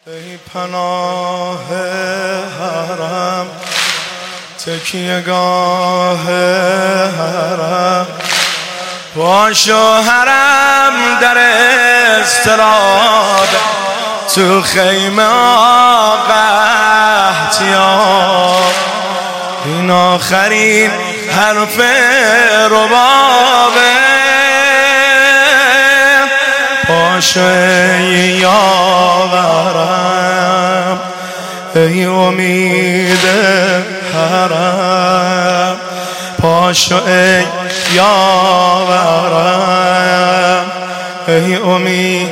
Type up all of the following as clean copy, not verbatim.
ای پناه حرم، تکیهگاه حرم، باش و حرم در اضطراب، تو خیمه آقا احتیاط. این آخرین حرف ربابه، باش ای یاورم، ای امید حرم، باش ای یاورم، ای امید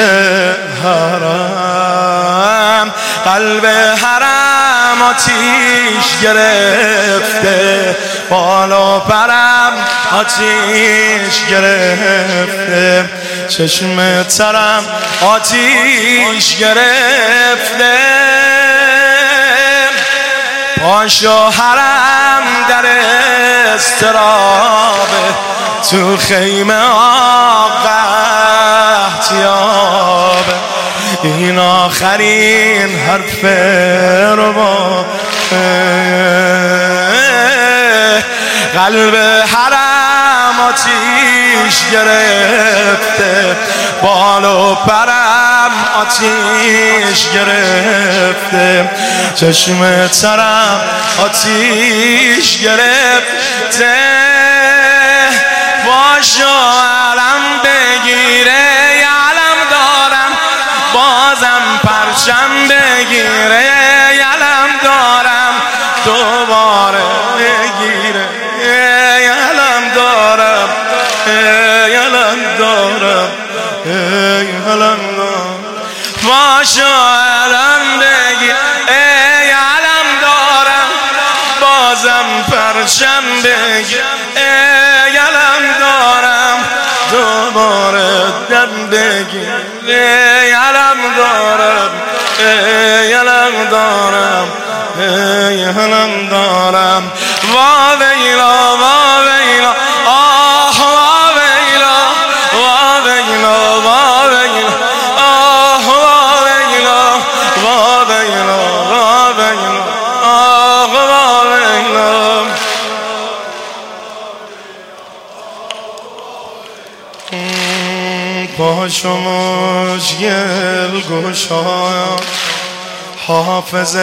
حرم. قلب حرم آتیش گرفته، بالا پرم آتیش گرفته، چشم ترم آتیش گرفته. باش و حرم در اضطرابه، تو خیمه آقا احتیابه. این آخرین حرف ربابه، قلب حرم آتیش گرفته، بال و پرم آتیش گرفته، چشم ترم آتیش گرفته. باش و علم بگیره، علم دارم بازم پرچم بگیره، علم دارم دوباره بگیره، علم دارم، علم دارم، علم دارم. باش و علم بگیر، علم دارم بازم پرچم بگیر، علم دارم دوباره دم بگیر، علم دارم، علم دارم، علم دارم. وا ویلا، وا ویلا، آه وا ویلا، وا ویلا، وا ویلا، آه وا ویلا، وا ویلا، وا ویلا، آه وا ویلا. باش و مشکل گشا، حافظ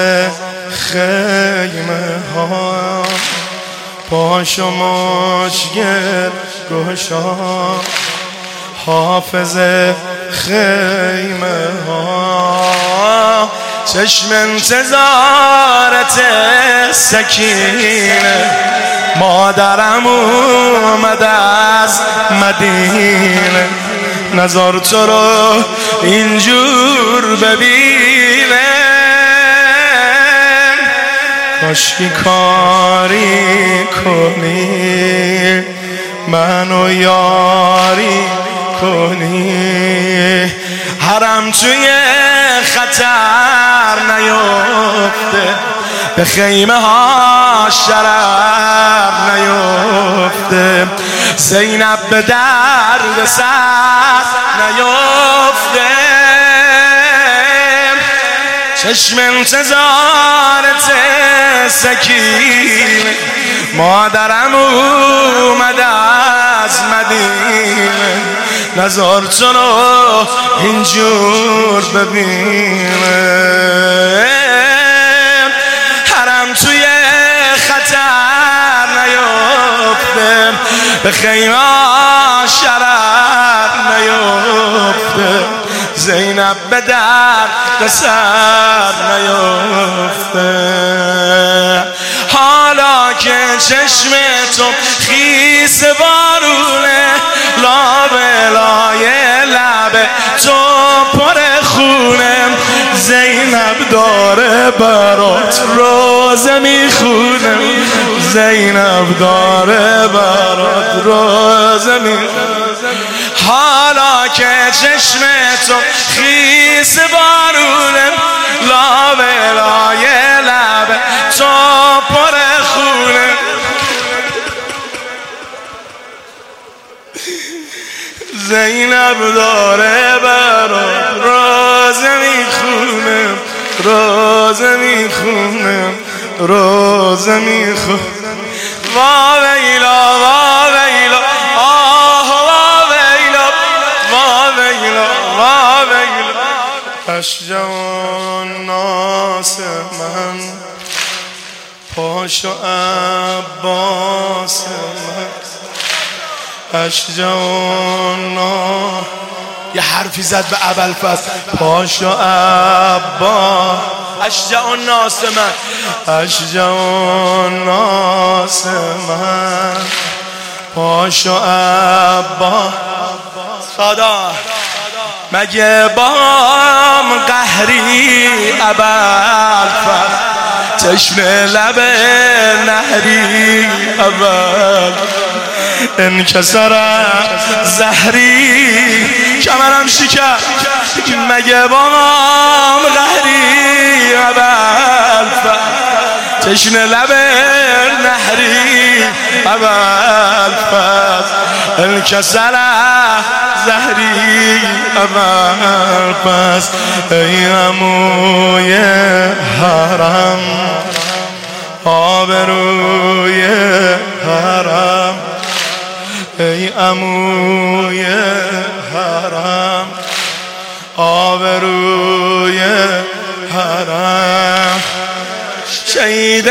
خیمه ها، باش و مشکل گشا، حافظ خیمه ها. چشم انتظارت سکینه، مادرم اومد از مدینه، نظر تو رو اینجور ببینه. کاشکی کاری کنی، منو یاری کنی، حرم توی خطر نیفته، به خیمه ها شرر نیفته، زینب به درد سر نیفته. چشم انتظارت سکینه، مادرم اومد از مدینه، نظر تو رو اینجور ببینه. حرم توی خطر نیفته، به خیمه شرر نیفته، زینب به درد سر نیفته. حالا که چشم تو خیس بارونه، لابلای لب تو پر خونه، زینب داره برات روزه میخونه، زینب داره برات روزه میخونه. حالا که چشم تو خیس بارونه، لابلای لب تو پر خونه، زینب داره برات روزه میخونه. روزه میخونم روزه میخونم وا ویلا وا ویلا آه وا ویلا وا ویلا وا ویلا اشجع الناس من پاشو عباس من اشجع الناس یه حرفی زد به ابوالفضل پاشو عباس اشجع الناس من اشجع الناس من پاشو عباس خدا مگه بام قهری ابوالفضل چشم لب نهری اول انکسر زهری کمرم شکر مگه بام قهری ابوالفضل چشم لب نهری ابوالفضل انکسر زهری ابوالفضل ای عموی حرم آبروی حرم ای عموی حرم آبروی حرم شهید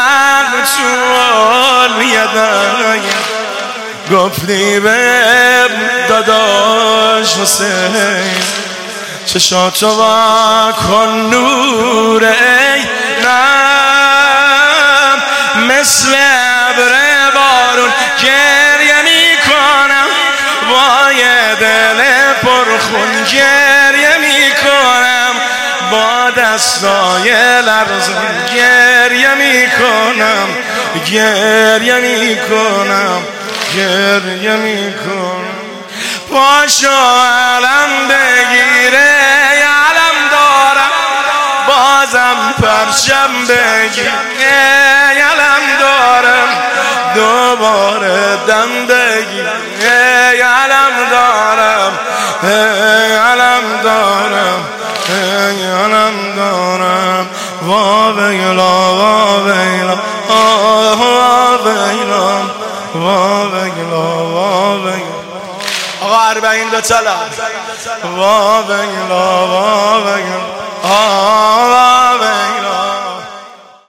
مقتول یدای گفتی به داداش حسین چشاتو وا کن نور عینم مثل ابر بارون گریه میکنم وای دل پرخون گریه میکنم با دستای لرزان گریه میکنم گریه میکنم گریه میکنم پاشو علم بگیره علم دارم بازم پرچم بگیره علم دارم دوباره دم بگیره علم دارم علم دارم علم دارم وا ویلا وا ویلا وا ویلا وا ویلا وا ویلا آقا 40 دو چلا وا ویلا وا ویلا وا ویلا